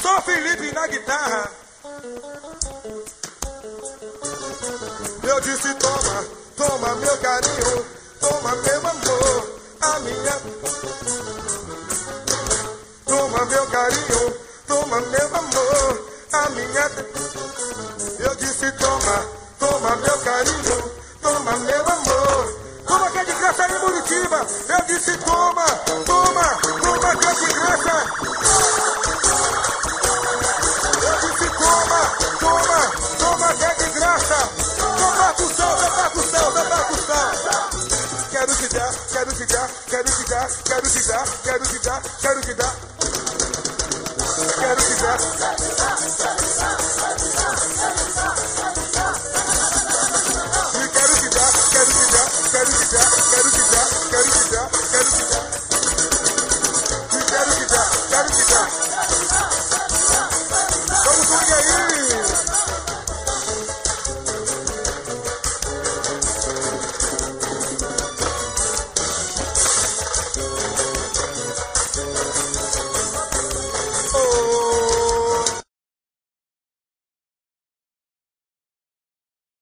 Sou Felipe na guitarra. Eu disse toma, toma meu carinho, toma meu amor, a minha. Toma meu carinho, toma meu amor, a minha. Eu disse toma, toma meu carinho, toma meu amor. Toma que é de graça em Muritiba. Eu disse toma, toma, toma que é de graça. Eu disse toma, toma, toma que é de graça. Toma percussão, toma percussão, toma percussão. Quero te dar, quero te dar, quero te dar, quero te dar, quero te dar, quero te dar. Quero te dar.